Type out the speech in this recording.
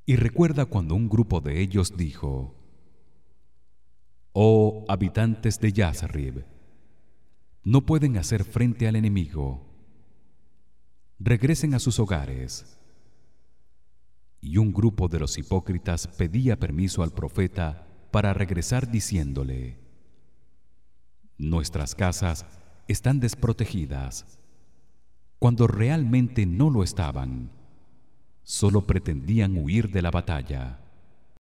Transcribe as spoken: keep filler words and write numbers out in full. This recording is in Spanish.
Y recuerda cuando un grupo de ellos dijo: Oh habitantes de Yasrib, no pueden hacer frente al enemigo. Regresen a sus hogares. Y un grupo de los hipócritas pedía permiso al profeta para regresar diciéndole: Nuestras casas están desprotegidas, cuando realmente no lo estaban. Solo pretendían huir de la batalla.